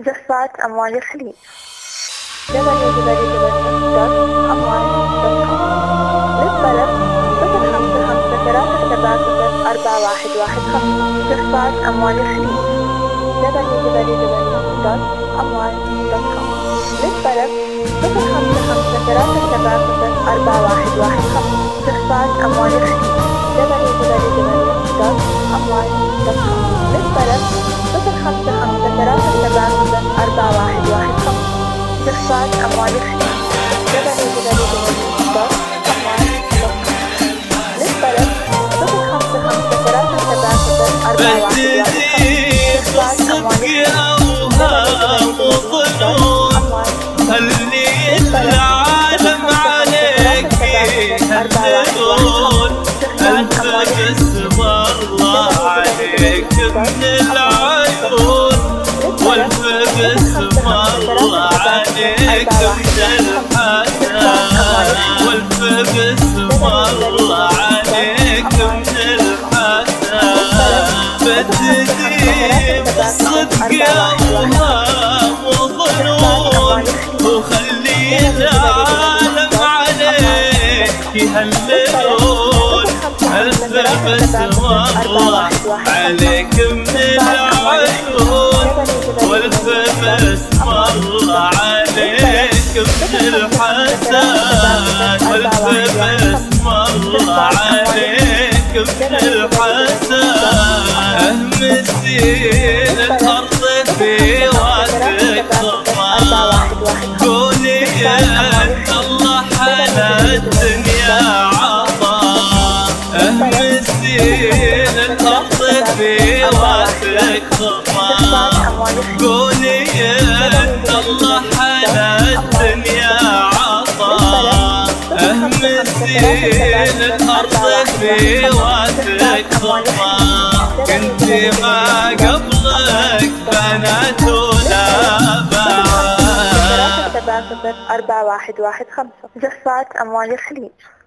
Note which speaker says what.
Speaker 1: جفات أموال الخليج www.amwal.com للطلب 0553370411 جفات أموال الخليج www.amwal.com للطلب 0553370411 جفات أموال الخليج www.amwal.com للطلب 0553370411 جفات أموال الخليج www.amwal.com للطلب 0553370411 جفات أموال الخليج
Speaker 2: خلي العالم عليك يهللون ألف بسم الله عليك من العيون والف بسم الله عليك من الحسن والف بسم الله عليك من الحسن بددي بالصدق أوهام وظنون وخلي العالم عليك يهللون ألف بسم الله عليك من العيون والف بسم الله عليك من الحسن والف بسم الله عليك من الحسن أهمسين الأرض في وقتك ضمان قولي أنت الله على الدنيا عطا أهمسين الأرض في وقتك ضمان قولي أنت الله على الدنيا عطا أهمسين الأرض في وقتك ضمان كنت ما قبلك بنات ولا بعد
Speaker 1: 4115 جفات أموال الخليج